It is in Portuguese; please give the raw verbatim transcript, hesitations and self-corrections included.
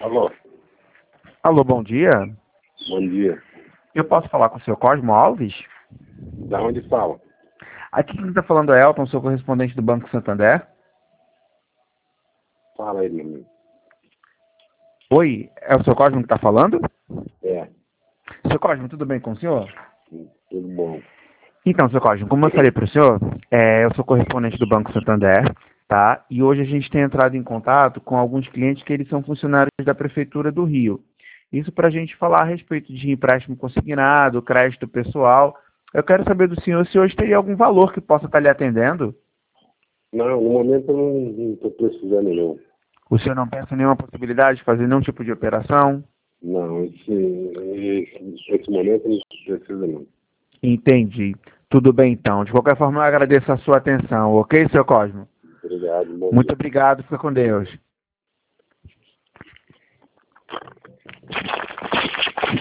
Alô, Alô, bom dia. bom dia. Eu posso falar com o senhor Cosmo Alves? Da onde fala? Aqui quem está falando é Elton, sou correspondente do Banco Santander. Fala aí, meu amigo. Oi, é o senhor Cosmo que está falando? É, Senhor Cosmo, tudo bem com o senhor? tudo bom. Então, senhor Cosmo, como eu falei para o senhor, é, eu sou correspondente do Banco Santander, tá? E hoje a gente tem entrado em contato com alguns clientes que eles são funcionários da Prefeitura do Rio. Isso para a gente falar a respeito de empréstimo consignado, crédito pessoal. Eu quero saber do senhor se hoje teria algum valor que possa estar lhe atendendo. Não, no momento eu não estou precisando não. O senhor não pensa em nenhuma possibilidade de fazer nenhum tipo de operação? Não, esse, esse, esse momento eu não preciso não. Entendi. Tudo bem, então. De qualquer forma, eu agradeço a sua atenção, ok, seu Cosmo? Obrigado, bom dia. Muito obrigado. Fica com Deus.